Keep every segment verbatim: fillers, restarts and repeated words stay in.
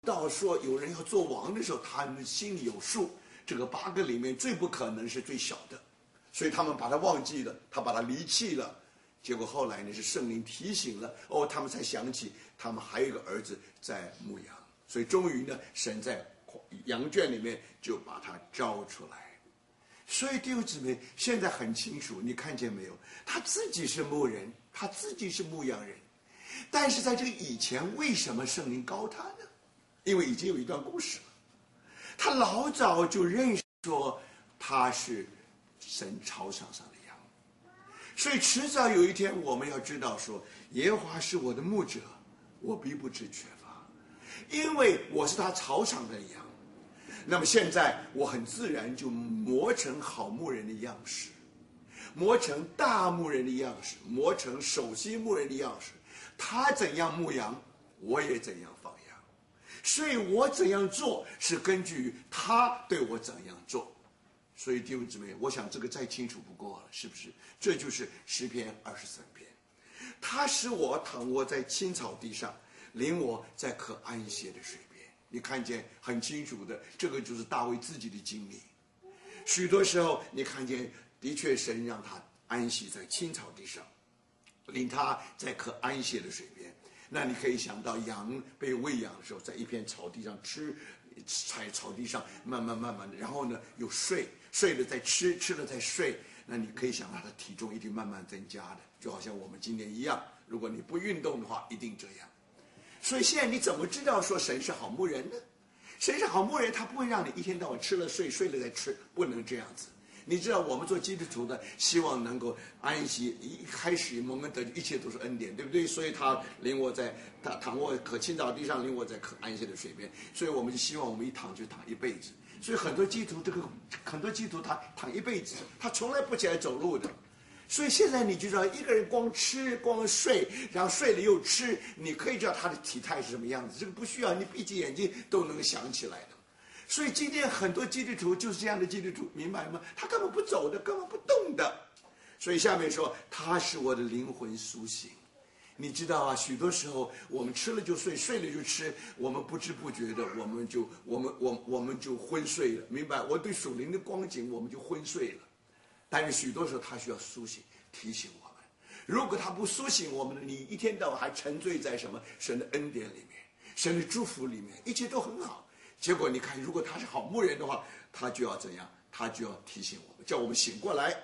到说有人要做王的时候，他们心里有数，这个八个里面最不可能是最小的，所以他们把他忘记了，他把他离弃了。结果后来呢，是圣灵提醒了，哦，他们才想起他们还有一个儿子在牧羊，所以终于呢，神在羊圈里面就把他招出来。所以弟兄姊妹，现在很清楚，你看见没有？他自己是牧人，他自己是牧羊人，但是在这个以前，为什么圣灵膏他呢？因为已经有一段故事了，他老早就认识说他是神草场上的羊，所以迟早有一天我们要知道说，耶和华是我的牧者，我必不致缺乏，因为我是他草场的羊。那么现在我很自然就磨成好牧人的样式，磨成大牧人的样式，磨成首席牧人的样式。他怎样牧羊，我也怎样放羊，所以我怎样做是根据他对我怎样做。所以弟兄姊妹，我想这个再清楚不过了，是不是？这就是诗篇二十三篇。他使我躺卧在青草地上，领我在可安歇的水边。你看见很清楚的，这个就是大卫自己的经历。许多时候你看见，的确神让他安息在青草地上，领他在可安歇的水边。那你可以想到羊被喂养的时候，在一片草地上吃，在草地上慢慢慢慢的，然后呢又睡，睡了再吃，吃了再睡。那你可以想他的体重一定慢慢增加的，就好像我们今天一样，如果你不运动的话，一定这样。所以现在你怎么知道说神是好牧人呢？神是好牧人，他不会让你一天到晚吃了睡，睡了再吃，不能这样子。你知道我们做基督徒的，希望能够安息，一开始蒙恩得救，一切都是恩典，对不对？所以他领我在他躺卧可青草地上，领我在可安歇的水边。所以我们就希望我们一躺就躺一辈子。所以很多基督徒，这个很多基督徒他躺一辈子，他从来不起来走路的。所以现在你就知道，一个人光吃光睡，然后睡了又吃，你可以知道他的体态是什么样子。这个不需要你闭起眼睛都能想起来的。所以今天很多基督徒就是这样的基督徒，明白吗？他根本不走的，根本不动的。所以下面说，他使我的灵魂苏醒。你知道啊，许多时候我们吃了就睡，睡了就吃，我们不知不觉的，我们就我们我我们就昏睡了，明白？我对属灵的光景，我们就昏睡了。但是许多时候他需要苏醒，提醒我们。如果他不苏醒我们的，你一天到晚还沉醉在什么神的恩典里面，神的祝福里面，一切都很好。结果你看，如果他是好牧人的话，他就要怎样？他就要提醒我们，叫我们醒过来。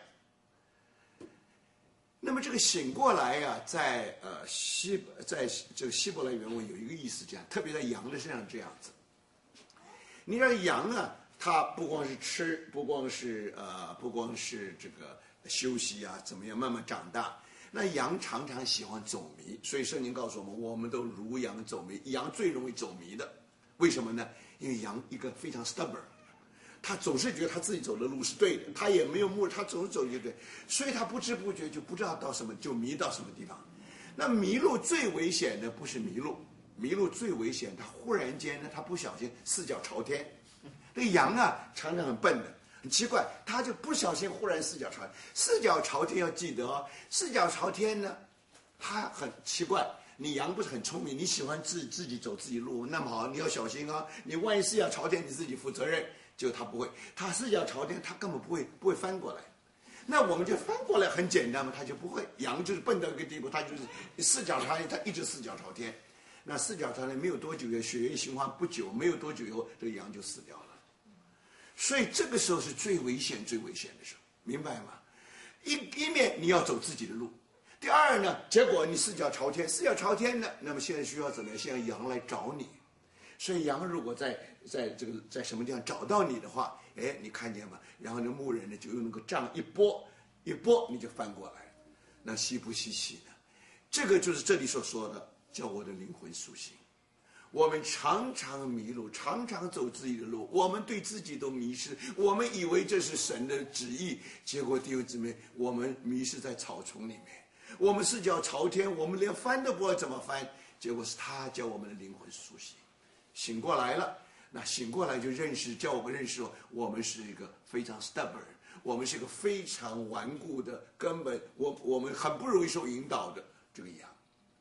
那么这个醒过来呀、啊，在呃希在这个希伯来原文有一个意思，这样，特别在羊的身上这样子。你让羊啊，它不光是吃，不光是呃，不光是这个休息啊，怎么样慢慢长大。那羊常常喜欢走迷，所以圣经告诉我们，我们都如羊走迷，羊最容易走迷的。为什么呢？因为羊一个非常 stubborn， 他总是觉得他自己走的路是对的，他也没有目，他总是走就对，所以他不知不觉就不知道到什么，就迷到什么地方。那迷路最危险的不是迷路，迷路最危险，他忽然间呢，他不小心四脚朝天。这个羊啊，常常很笨的，很奇怪，他就不小心忽然四脚朝天。四脚朝天要记得哦，四脚朝天呢，他很奇怪。你羊不是很聪明，你喜欢自自己走自己路，那么好，你要小心啊！你万一四脚朝天，你自己负责任。就他不会，他四脚朝天，他根本不会不会翻过来。那我们就翻过来很简单嘛，他就不会。羊就是笨到一个地步，他就是四脚朝天，他一直四脚朝天。那四脚朝天没有多久，血液循环不久，没有多久以后，这个羊就死掉了。所以这个时候是最危险、最危险的时候，明白吗？一一面你要走自己的路。第二呢，结果你四脚朝天，四脚朝天呢，那么现在需要怎么样？现在羊来找你，所以羊如果在在这个在什么地方找到你的话，哎，你看见吗？然后那牧人呢就用那个杖一拨，一拨你就翻过来，那稀不稀奇呢？这个就是这里所说的，叫我的灵魂苏醒。我们常常迷路，常常走自己的路，我们对自己都迷失，我们以为这是神的旨意，结果弟兄姊妹，我们迷失在草丛里面。我们四脚朝天，我们连翻都不知道怎么翻，结果是他叫我们的灵魂苏醒，醒过来了。那醒过来就认识，叫我们认识我们是一个非常 stubborn， 我们是一个非常顽固的，根本我我们很不容易受引导的这个羊。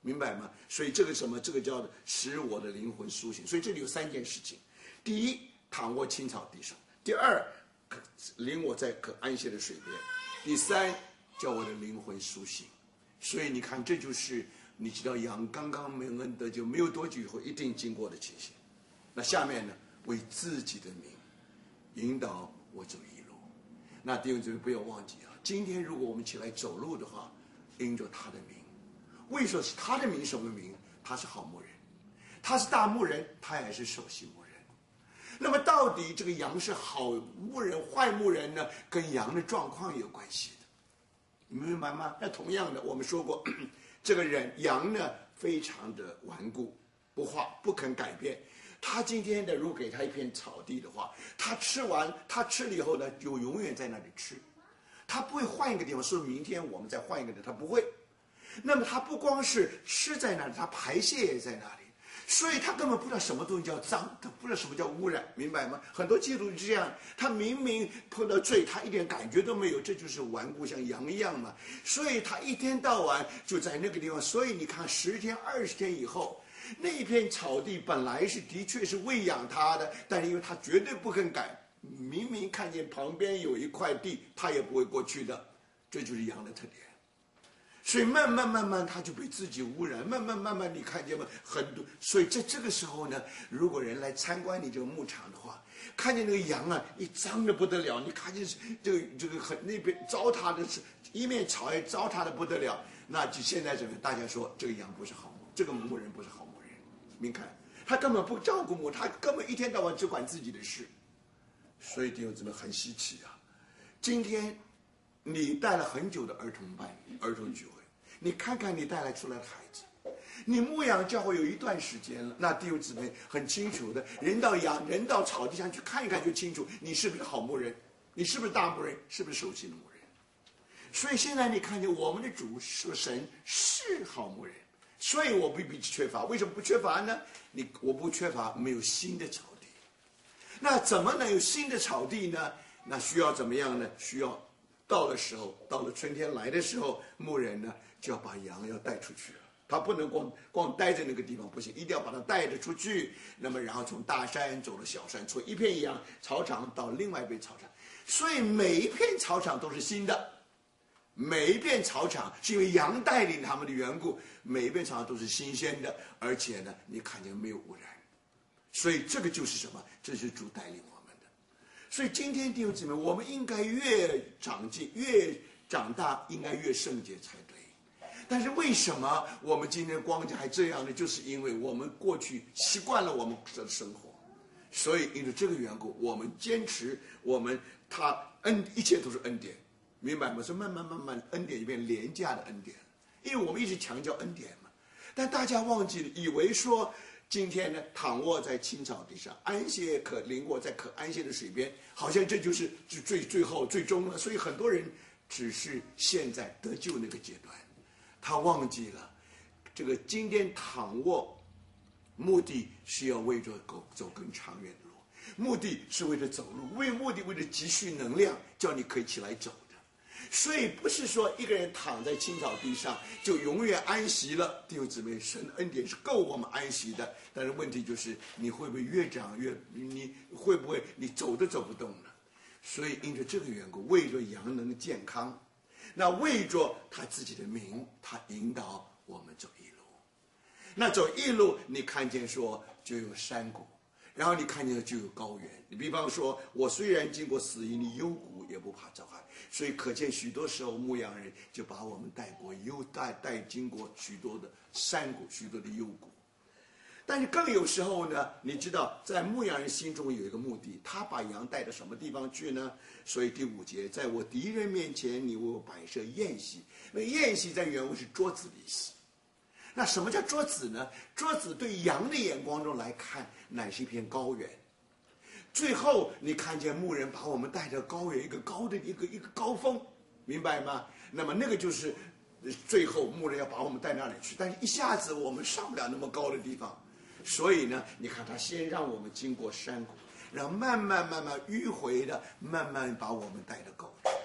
明白吗？所以这个什么，这个叫使我的灵魂苏醒。所以这里有三件事情：第一，躺卧青草地上；第二，领我在可安歇的水边；第三，叫我的灵魂苏醒。所以你看，这就是你知道羊刚刚蒙恩得救没有多久以后一定经过的情形。那下面呢，为自己的名引导我走义路。那弟兄姊妹不要忘记啊，今天如果我们起来走路的话，因着他的名。为什么是他的名？什么名？他是好牧人，他是大牧人，他也是首席牧人。那么到底这个羊是好牧人坏牧人呢？跟羊的状况有关系的，你们明白吗？那同样的，我们说过，这个人羊呢非常的顽固不化，不肯改变。他今天的如果给他一片草地的话，他吃完他吃了以后呢，就永远在那里吃，他不会换一个地方说明天我们再换一个地方，他不会。那么他不光是吃在那里，他排泄也在那里，所以他根本不知道什么东西叫脏，他不知道什么叫污染，明白吗？很多基督徒是这样，他明明碰到罪，他一点感觉都没有，这就是顽固像羊一样嘛。所以他一天到晚就在那个地方。所以你看，十天二十天以后，那一片草地本来是的确是喂养他的，但是因为他绝对不肯改，明明看见旁边有一块地，他也不会过去的，这就是羊的特点。所以慢慢慢慢他就被自己污染，慢慢慢慢你看见吗？很多。所以在这个时候呢，如果人来参观你这个牧场的话，看见那个羊啊，一脏的不得了，你看见这个这个很那边糟蹋的是一面草也糟蹋的不得了，那就现在怎么大家说这个羊不是好牧，这个牧人不是好牧人。您看他根本不照顾牧，他根本一天到晚只管自己的事。所以弟兄姊妹很稀奇啊，今天你带了很久的儿童班、儿童聚会，你看看你带来出来的孩子，你牧养教会有一段时间了，那弟兄姊妹很清楚的，人到羊，人到草地上去看一看就清楚，你是不是好牧人，你是不是大牧人，是不是首席的牧人。所以现在你看见我们的主说神是好牧人，所以我不必缺乏。为什么不缺乏呢？你我不缺乏，没有新的草地。那怎么能有新的草地呢？那需要怎么样呢？需要到了时候，到了春天来的时候，牧人呢就要把羊要带出去了。他不能光光待在那个地方，不行，一定要把它带着出去。那么然后从大山走到小山，从一片羊草场到另外一片草场。所以每一片草场都是新的，每一片草场是因为羊带领他们的缘故，每一片草场都是新鲜的，而且呢你看见没有污染。所以这个就是什么？这是主带领我们的。所以今天弟兄姊妹，我们应该越长进越长大，应该越圣洁才对。但是为什么我们今天光景还这样呢？就是因为我们过去习惯了我们的生活，所以因为这个缘故，我们坚持我们他恩一切都是恩典，明白吗？所以慢慢慢慢恩典就变廉价的恩典，因为我们一直强调恩典嘛。但大家忘记了，以为说今天呢，躺卧在青草地上，安歇可临过在可安歇的水边，好像这就是最最后最终了。所以很多人只是现在得救那个阶段，他忘记了这个今天躺卧，目的是要为着走走更长远的路，目的是为了走路，为目的为了积蓄能量，叫你可以起来走。所以不是说一个人躺在青草地上就永远安息了。弟兄姊妹，神的恩典是够我们安息的，但是问题就是你会不会越长越，你会不会你走都走不动呢？所以因着这个缘故，为着羊能健康，那为着他自己的名，他引导我们走义路。那走义路，你看见说就有山谷，然后你看见就有高原。你比方说，我虽然经过死荫的幽谷，也不怕遭害。所以可见，许多时候牧羊人就把我们带过幽带带经过许多的山谷，许多的幽谷。但是更有时候呢，你知道，在牧羊人心中有一个目的，他把羊带到什么地方去呢？所以第五节，在我敌人面前，你为我摆设宴席。那宴席在原文是桌子的意思。那什么叫桌子呢？桌子对羊的眼光中来看，乃是一片高原。最后你看见牧人把我们带到高原一个高的一个一个高峰，明白吗？那么那个就是最后牧人要把我们带那里去，但是一下子我们上不了那么高的地方，所以呢你看他先让我们经过山谷，然后慢慢慢慢迂回的慢慢把我们带到高原。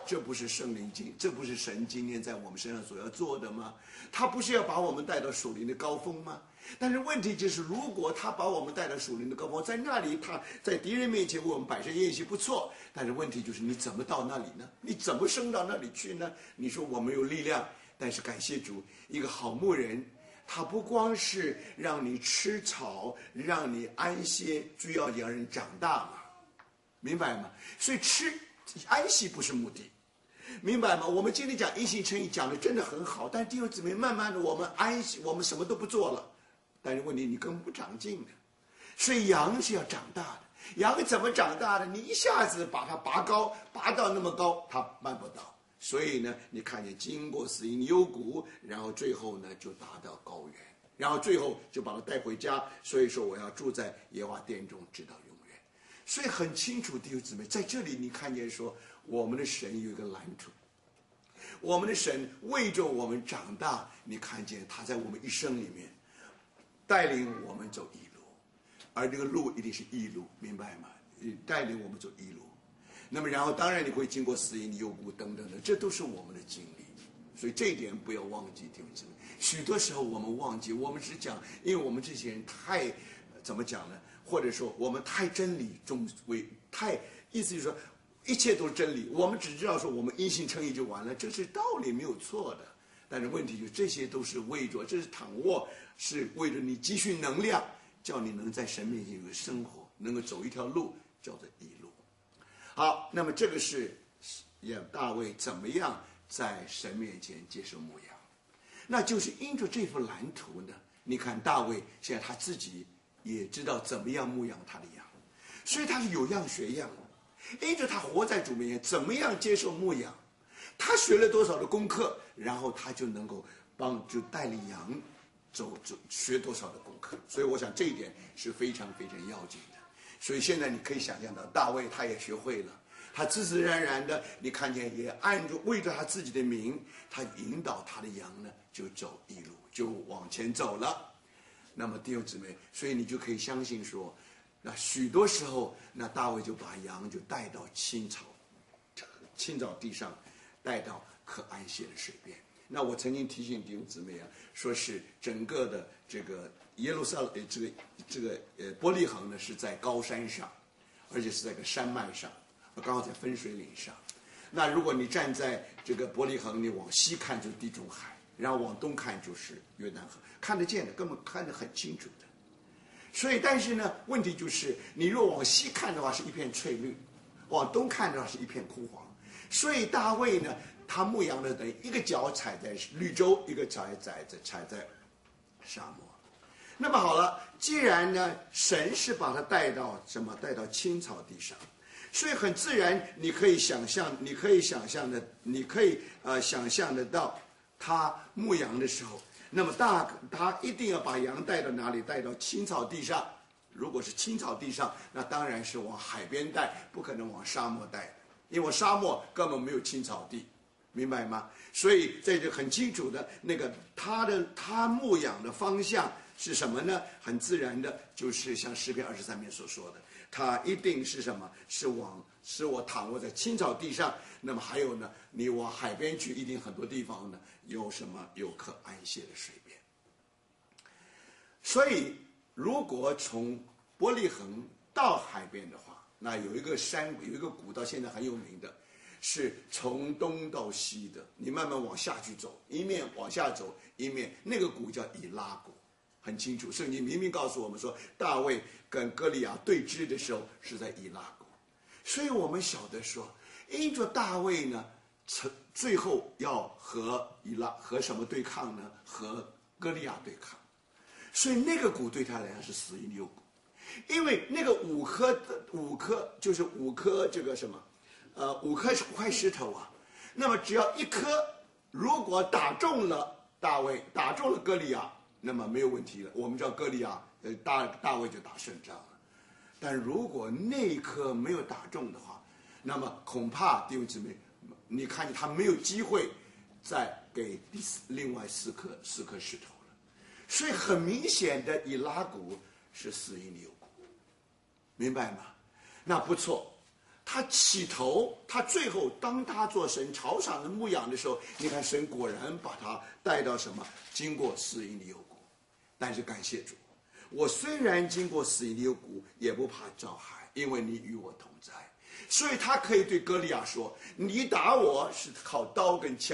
这不是圣灵经，这不是神今天在我们身上所要做的吗？他不是要把我们带到属灵的高峰吗？但是问题就是，如果他把我们带到属灵的高峰，在那里他在敌人面前为我们摆设宴席不错，但是问题就是你怎么到那里呢？你怎么升到那里去呢？你说我没有力量，但是感谢主，一个好牧人，他不光是让你吃草，让你安歇，最要让人长大嘛，明白吗？所以吃安息不是目的。明白吗？我们今天讲因信称义讲的真的很好，但弟兄姊妹，慢慢的我们安息，我们什么都不做了，但是问题你根本不长进的。所以羊是要长大的，羊怎么长大的？你一下子把它拔高，拔到那么高，它办不到。所以呢，你看见经过死荫幽谷，然后最后呢就达到高原，然后最后就把它带回家。所以说我要住在耶和华殿中直到永远。所以很清楚，弟兄姊妹，在这里你看见说，我们的神有一个蓝图，我们的神为着我们长大，你看见他在我们一生里面带领我们走义路，而这个路一定是义路，明白吗？带领我们走义路。那么然后当然你会经过死荫幽谷等等的，这都是我们的经历。所以这一点不要忘记，弟兄姊妹。许多时候我们忘记，我们只讲，因为我们这些人太怎么讲呢？或者说我们太真理中为太，意思就是说一切都是真理，我们只知道说我们因信称义就完了，这是道理没有错的。但是问题就是这些都是为着，这是躺卧，是为了你积蓄能量，叫你能在神面前有个生活，能够走一条路，叫做义路。好，那么这个是也大卫怎么样在神面前接受牧养，那就是因着这幅蓝图呢。你看大卫现在他自己也知道怎么样牧养他的羊，所以他是有样学样。因着他活在主面前，怎么样接受牧养，他学了多少的功课，然后他就能够帮就带领羊走走学多少的功课。所以我想这一点是非常非常要紧的。所以现在你可以想象到，大卫他也学会了，他自自然然的，你看见也按着为着他自己的名，他引导他的羊呢，就走一路，就往前走了。那么弟兄姊妹，所以你就可以相信说，那许多时候，那大卫就把羊就带到青草青草地上，带到可安歇的水边。那我曾经提醒弟兄姊妹啊，说是整个的这个耶路撒冷这个这个呃伯利恒呢是在高山上，而且是在个山脉上，刚好在分水岭上。那如果你站在这个伯利恒，你往西看就是地中海，然后往东看就是约旦河，看得见的，根本看得很清楚的。所以，但是呢，问题就是，你若往西看的话是一片翠绿，往东看的话是一片枯黄。所以大卫呢，他牧羊的等于一个脚踩在绿洲，一个脚踩在踩在沙漠。那么好了，既然呢，神是把他带到什么？带到青草地上，所以很自然，你可以想象，你可以想象的，你可以呃想象得到，他牧羊的时候。那么大他一定要把羊带到哪里？带到青草地上。如果是青草地上，那当然是往海边带，不可能往沙漠带，因为沙漠根本没有青草地，明白吗？所以这就很清楚的，那个他的他牧养的方向是什么呢？很自然的，就是像诗篇二十三篇所说的，他一定是什么？是往使我躺卧在青草地上。那么还有呢，你往海边去，一定很多地方呢有什么？有可安歇的水边。所以如果从伯利恒到海边的话，那有一个山，有一个谷，到现在很有名的，是从东到西的，你慢慢往下去走，一面往下走，一面那个谷叫以拉谷，很清楚。圣经明明告诉我们说，大卫跟歌利亚对峙的时候是在以拉谷。所以我们晓得说，因着大卫呢，最后要和以拉和什么对抗呢？和歌利亚对抗。所以那个谷对他来讲是死荫幽谷，因为那个五颗五颗就是五颗这个什么，呃，五颗块石头啊。那么只要一颗，如果打中了大卫，打中了歌利亚，那么没有问题了。我们知道歌利亚，呃，大大卫就打胜仗了。但如果那一颗没有打中的话，那么恐怕弟兄姊妹，你看见他没有机会再给第四另外四颗四颗石头了。所以很明显的，以拉谷是死荫幽谷，明白吗？那不错。 他起头，他最后当他做神草场的牧养的时候，你看神果然把他带到什么？经过死荫的幽谷。但是感谢主，我虽然经过死荫的幽谷，也不怕遭害，因为你与我同在。所以他可以对歌利亚说：你打我是靠刀跟枪。